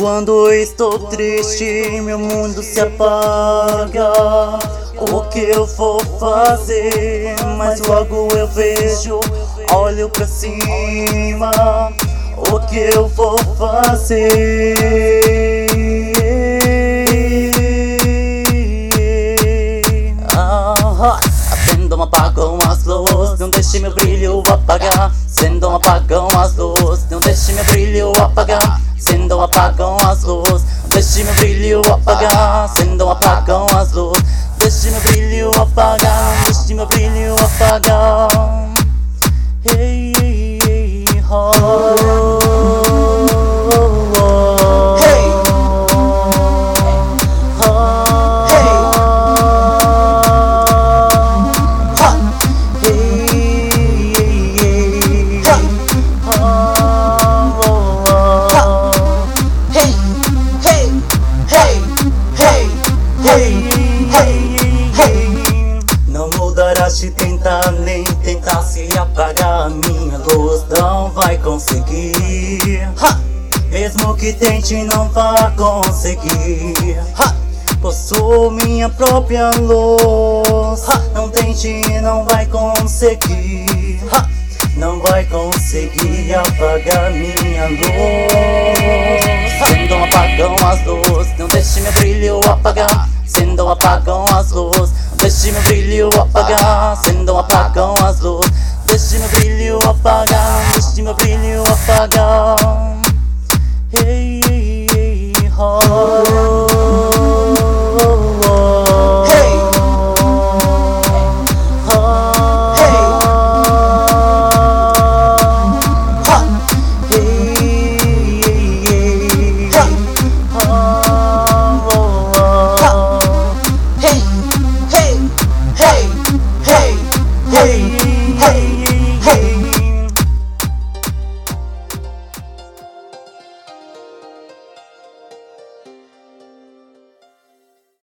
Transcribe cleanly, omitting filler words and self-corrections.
Quando estou triste, meu mundo se apaga. O que eu vou fazer? Mas logo eu vejo, olho pra cima. O que eu vou fazer? Acendam, apagam as luzes, não deixe meu brilho apagar. Acendam, apagam as luzes, não deixe meu brilho apagar. Acendam, apagam as luzes, deixe meu brilho apagar. Acendam, apagam as luzes, deixe meu brilho apagar. Deixe meu brilho apagar. Hey, hey, hey, oh. Não mudará se tentar, nem tentar se apagar. A minha luz não vai conseguir. Mesmo que tente, não vai conseguir. Possuo minha própria luz. Não tente, não vai conseguir. Não vai conseguir apagar minha luz. Acendam, apagam as luzes, não deixe meu brilho apagar. Acendam, apagam as luzes, deixe meu brilho apagar. Acendam, apagam as luzes, deixe meu brilho apagar. Deixe meu brilho apagar. Hey, hey, hey, oh. Hey.